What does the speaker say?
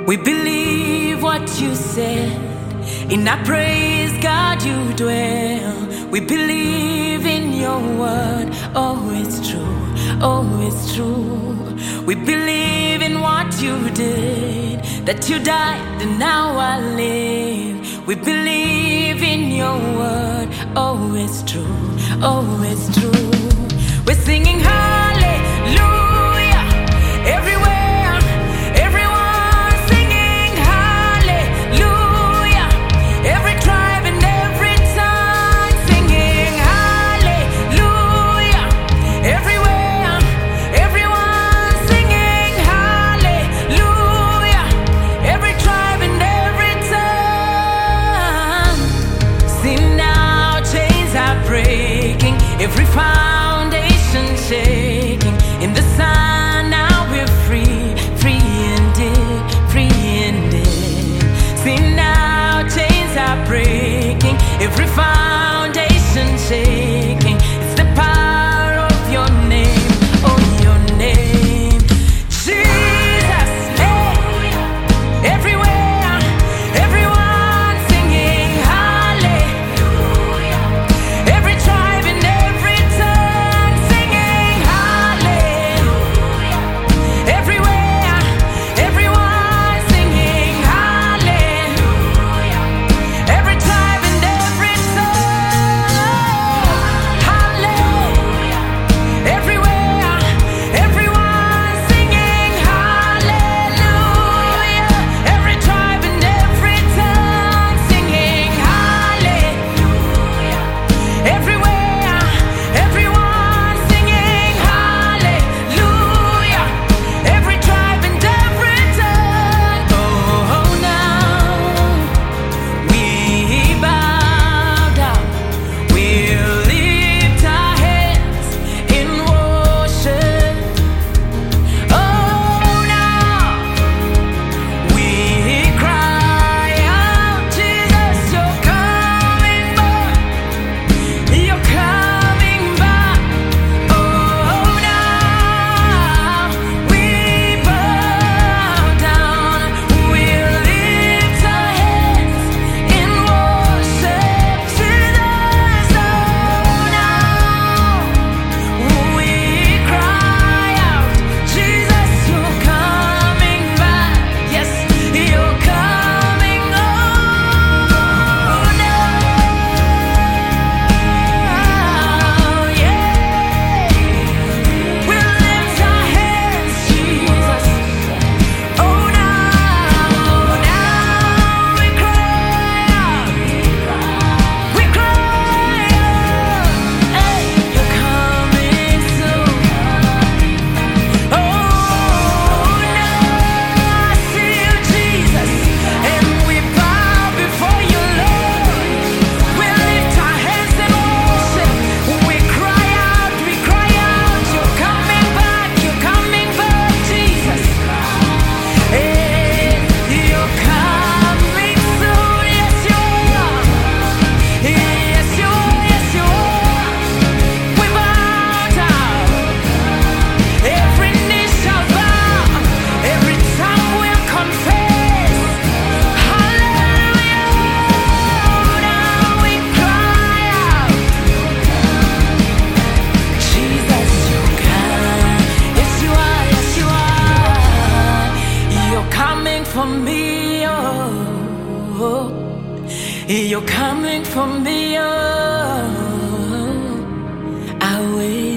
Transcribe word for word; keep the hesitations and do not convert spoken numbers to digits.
We believe what you said. In our praise, God, you dwell. We believe in your word. Oh, it's true. Oh, it's true. We believe in what you did, that you died and now I live. We believe in your word. Oh, it's true. Oh, it's true. We're singing hallelujah everywhere. Every foundation shaking in the sun, now we're free, free indeed, free indeed. See now, chains are breaking. Every foundation shaking. It's the power of your name, oh your name, Jesus. Hey, everywhere. For me, oh, you're coming for me, oh, I wait.